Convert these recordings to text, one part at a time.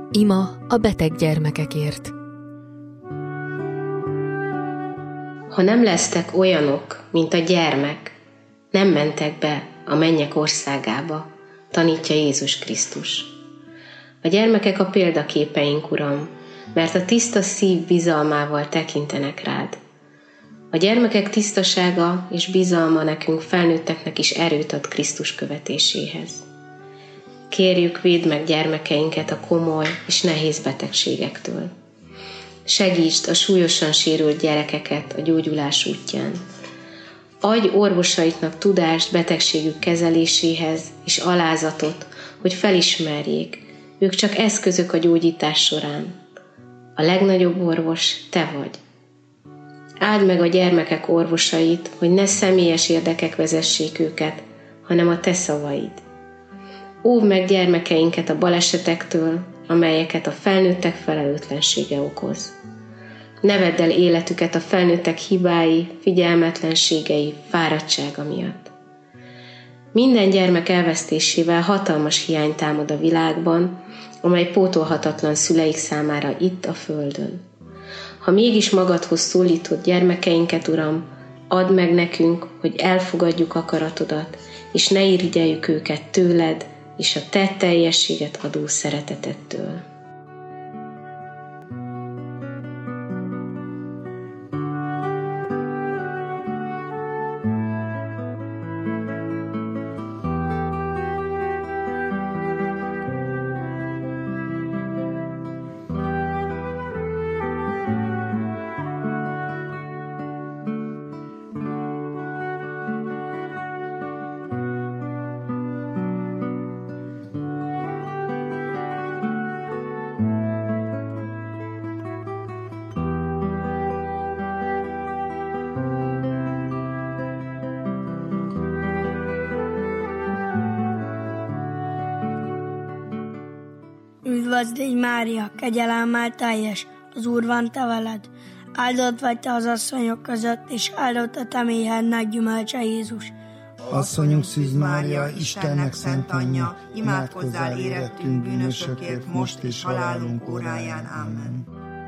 Ima a beteg gyermekekért. Ha nem lesztek olyanok, mint a gyermek, nem mentek be a mennyek országába, tanítja Jézus Krisztus. A gyermekek a példaképeink, Uram, mert a tiszta szív bizalmával tekintenek rád. A gyermekek tisztasága és bizalma nekünk felnőtteknek is erőt ad Krisztus követéséhez. Kérjük, védd meg gyermekeinket a komoly és nehéz betegségektől. Segítsd a súlyosan sérült gyerekeket a gyógyulás útján. Adj orvosaiknak tudást betegségük kezeléséhez és alázatot, hogy felismerjék, ők csak eszközök a gyógyítás során. A legnagyobb orvos te vagy. Áld meg a gyermekek orvosait, hogy ne személyes érdekek vezessék őket, hanem a te szavaid. Óvd meg gyermekeinket a balesetektől, amelyeket a felnőttek felelőtlensége okoz. Ne vedd el életüket a felnőttek hibái, figyelmetlenségei, fáradtsága miatt. Minden gyermek elvesztésével hatalmas hiány támad a világban, amely pótolhatatlan szüleik számára itt a földön. Ha mégis magadhoz szólítod gyermekeinket, Uram, add meg nekünk, hogy elfogadjuk akaratodat, és ne irigyeljük őket tőled, és a te teljességet adó szeretetettől. Üdvözl légy, Mária, kegyelemmel teljes, az Úr van te veled. Áldott vagy te az asszonyok között, és áldott a te méhednek gyümölcse, Jézus. Asszonyunk Szűz Mária, Istennek szent anyja, imádkozzál érettünk bűnösökért, most és halálunk óráján. Amen.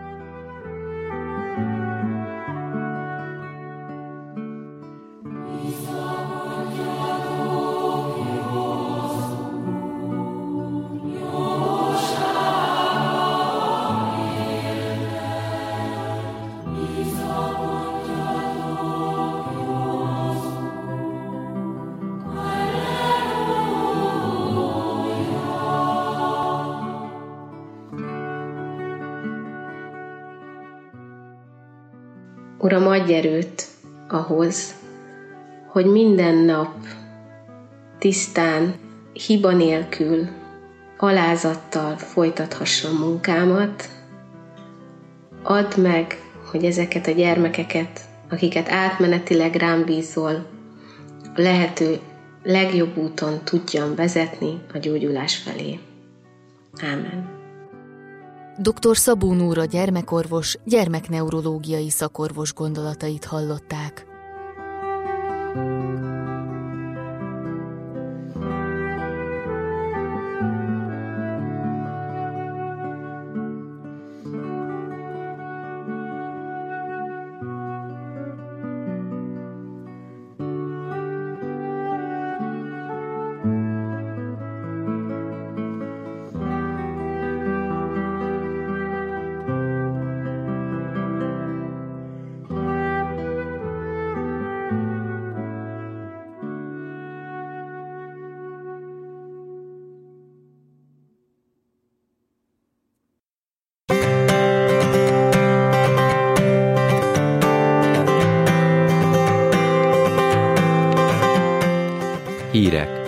Uram, adj erőt ahhoz, hogy minden nap tisztán, hiba nélkül, alázattal folytathassam munkámat. Add meg, hogy ezeket a gyermekeket, akiket átmenetileg rám bízol, a lehető legjobb úton tudjam vezetni a gyógyulás felé. Ámen. Dr. Szabó Nóra gyermekorvos, gyermekneurológiai szakorvos gondolatait hallották. Hírek.